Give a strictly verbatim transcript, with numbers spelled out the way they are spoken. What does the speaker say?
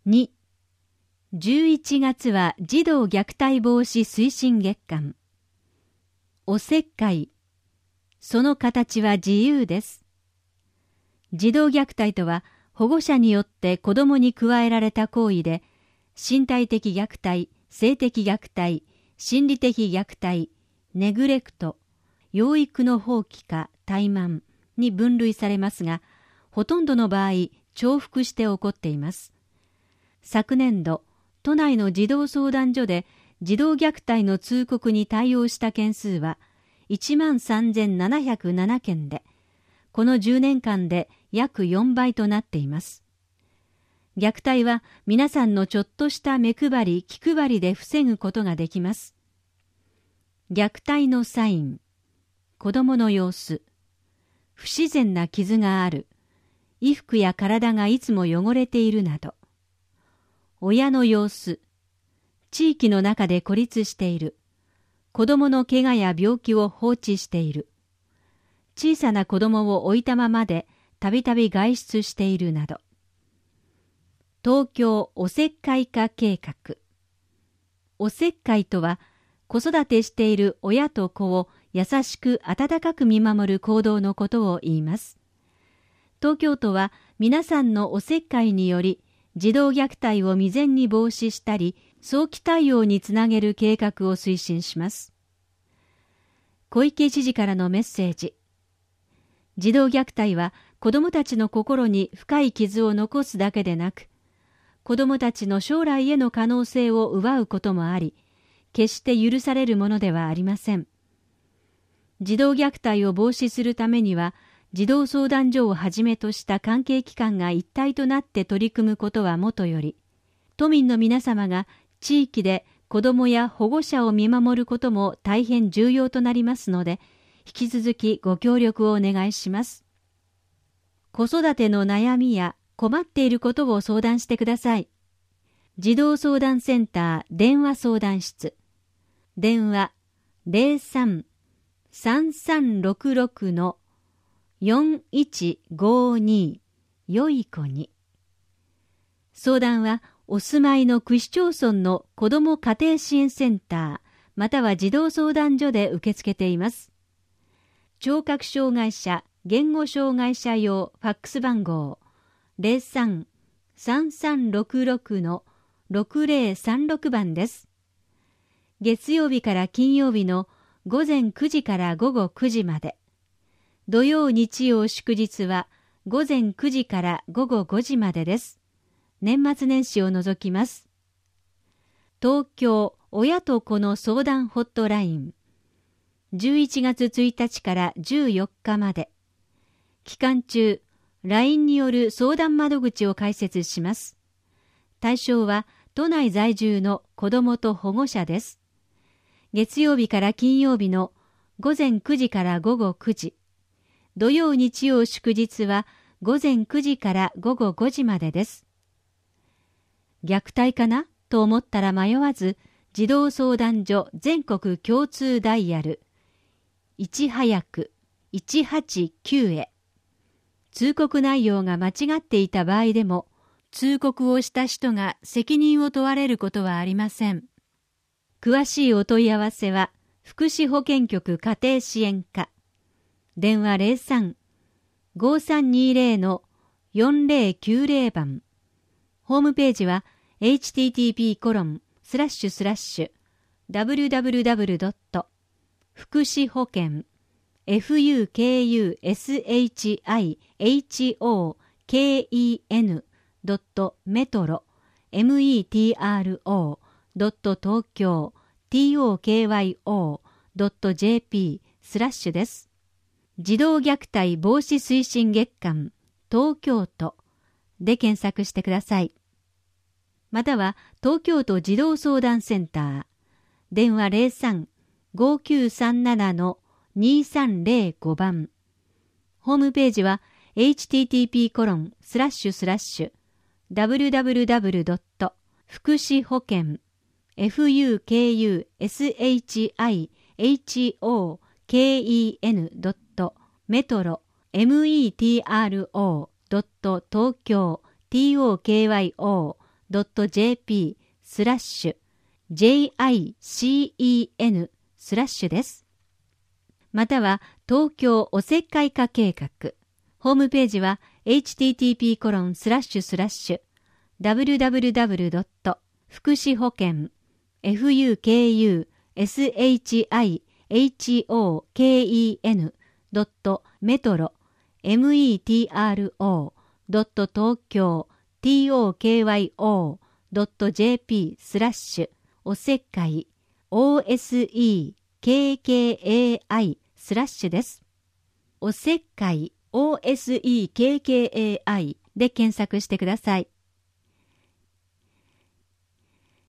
に、じゅういちがつは児童虐待防止推進月間。おせっかい、その形は自由です。児童虐待とは、保護者によって子供に加えられた行為で、身体的虐待、性的虐待、心理的虐待、ネグレクト、養育の放棄か怠慢に分類されますが、ほとんどの場合、重複して起こっています。昨年度、都内の児童相談所で児童虐待の通告に対応した件数はいちまんさんぜんななひゃくななけんで、このじゅうねんかんで約よんばいとなっています。虐待は皆さんのちょっとした目配り、気配りで防ぐことができます。虐待のサイン、子供の様子、不自然な傷がある、衣服や体がいつも汚れているなど、親の様子、地域の中で孤立している、子供の怪我や病気を放置している、小さな子供を置いたままでたびたび外出しているなど。東京おせっかい化計画。おせっかいとは、子育てしている親と子を優しく温かく見守る行動のことを言います。東京都は皆さんのおせっかいにより、児童虐待を未然に防止したり、早期対応につなげる計画を推進します。小池知事からのメッセージ。児童虐待は子どもたちの心に深い傷を残すだけでなく、子どもたちの将来への可能性を奪うこともあり、決して許されるものではありません。児童虐待を防止するためには、児童相談所をはじめとした関係機関が一体となって取り組むことはもとより、都民の皆様が地域で子どもや保護者を見守ることも大変重要となりますので、引き続きご協力をお願いします。子育ての悩みや困っていることを相談してください。児童相談センター電話相談室。電話 ゼロさん さんさんろくろく よんいちごに よい子に。相談はお住まいの区市町村の子ども家庭支援センターまたは児童相談所で受け付けています。聴覚障害者、言語障害者用ファックス番号 ゼロさん さんさんろくろく ろくぜろさんろく 番です。月曜日から金曜日の午前くじから午後くじまで、土曜日曜祝日は午前くじから午後ごじまでです。年末年始を除きます。東京親と子の相談ホットライン、じゅういちがつついたちからじゅうよっかまで。期間中、ライン による相談窓口を開設します。対象は都内在住の子どもと保護者です。月曜日から金曜日の午前くじから午後くじ、土曜日曜祝日は午前くじから午後ごじまでです。虐待かなと思ったら迷わず、児童相談所全国共通ダイヤルいち早くいちはちきゅうへ。通告内容が間違っていた場合でも、通告をした人が責任を問われることはありません。詳しいお問い合わせは、福祉保健局家庭支援課。電話 ゼロさん ごさんにゼロ よんぜろきゅうゼロ 番。ホームページは エイチティーティーピーコロンスラッシュスラッシュダブリュダブリュダブリュドット福祉保健 フクシホケン ドットメトロ メトロ ドット東京 トクヨ ドットジェーピー スラッシュです。児童虐待防止推進月間東京都で検索してください。または東京都児童相談センター電話 ゼロさん ごきゅうさんなな にさんゼロご 番。ホームページは エイチティーティーピーコロンスラッシュスラッシュダブリュダブリュダブリュドット福祉保健 フクシホケン ドットメトロ メトロ ドット東京 トクヨ .jp スラッシュ jicen スラッシュです。または東京おせっかい化計画。ホームページは エイチティーティーピーコロンスラッシュスラッシュダブリュダブリュダブリュドット福祉保険 フユーケーユーエスエイチアイエイチオーケーイーエヌ ドットメトロ メトロ ドット東京 トクドット ジェーピー スラッシュおせっかい オーエスイーケーケーエーアイ スラッシュです。おせっかい オーエスイーケーケーエーアイ で検索してください。